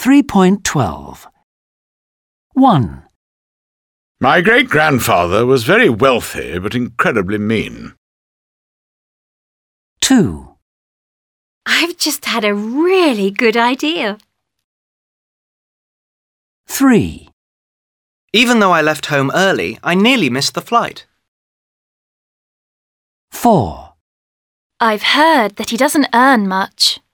3.12. 1. My great-grandfather was very wealthy but incredibly mean. 2. I've just had a really good idea. 3. Even though I left home early, I nearly missed the flight. 4. I've heard that he doesn't earn much.